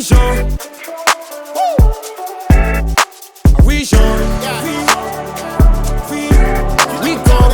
vision. A vision. We gone.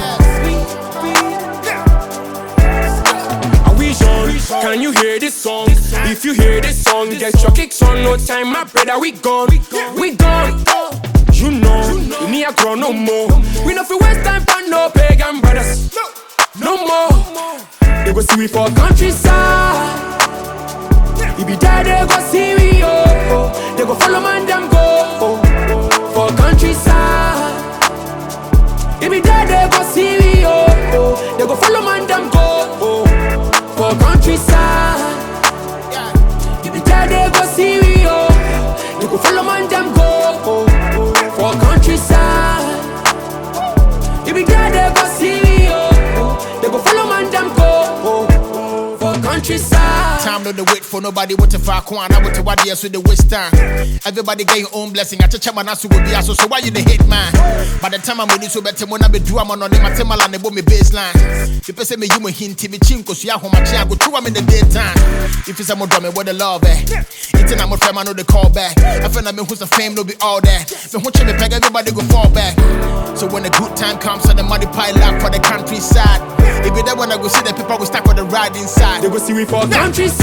A vision. Can you hear this song? If you hear this song, get your kicks on. No time, my brother. We gone. We gone. You know, we need a grow no more. We no fi waste time for no pagan brothers. No more. They go see we for countryside. If be there, they go see we, oh. They go follow man, them go, oh. For countryside. If be there, they go see we, oh. They go follow man, them go, oh. For countryside. If be there, they go see we, oh. They go follow man, them go, oh. For countryside. If be there, they go see we, oh. They go follow man, them go, oh. For countryside. Time no the wait for nobody. What if I can't? I want to what so the waste time. Everybody get your own blessing. I check my nasu will be so why you the hate man? By the time I'm ready so better when I be do I'm on my temal and me baseline. People say me you me hint me chinko so ya home I go through I'm in the daytime. If it's a more drama what the love it's an I'm a friend I know the call back. I feel like me who's the fame no be all that. So when me peg everybody go fall back. So when the good time comes and the money pile up for the countryside. If you there when I go see the people go stack with the ride inside. They go see we for countryside.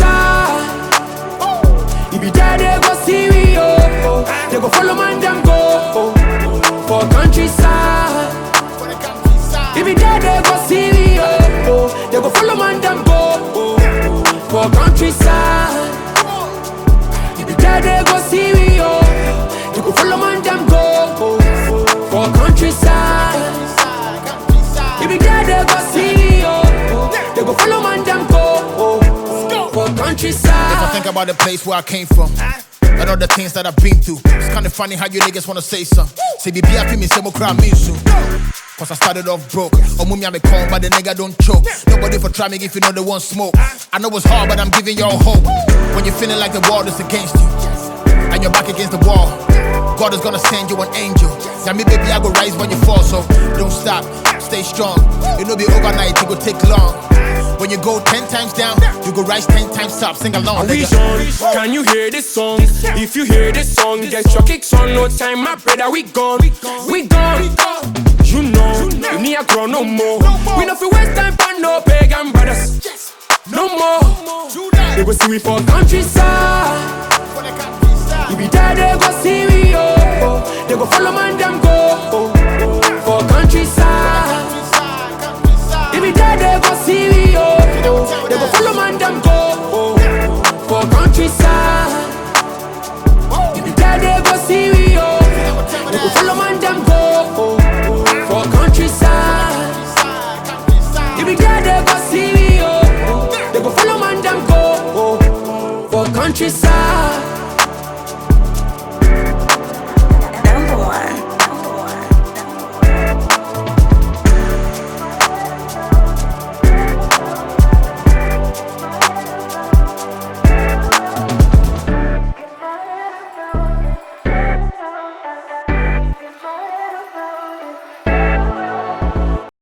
If you there, they go see we, oh. They go follow man, them go, oh. For countryside. If you there, they go see we, oh. They go follow man, them go, oh. For countryside. If you there, they go see we, oh. They go follow man, them go, oh. For countryside. If you there, they go see we, oh. They go follow man, them go, oh. For countryside. If I think about the place where I came from and all the things that I've been through, it's kinda funny how you niggas wanna say something. Say be happy me say mo cry me soon. Cause I started off broke. Oh mummy I'm a con but the nigga don't choke. Nobody for try me if you know they want smoke. I know it's hard but I'm giving y'all hope. When you're feeling like the world is against you and you're back against the wall, God is gonna send you an angel. Yeah me baby I go rise when you fall, so don't stop, stay strong. It'll be overnight, it go take long. When you go 10 times down, you go rise 10 times up. Sing along, nigga. Can you hear this song? If you hear this song, get your kicks on. No time, my brother. We gone. We gone. You know, we need a grow no more. We no fi waste time for no pagan brothers. No more. They go see we for countryside. If be there, they go see we, oh. They go follow man, them go, oh. For countryside. If be there, they go see we, oh. They go follow man, them go, oh. For countryside. If be there, they go see we, oh. They go follow man, them go, oh. For countryside. If be there, they go see we, oh. They go follow man, them go, oh. For countryside.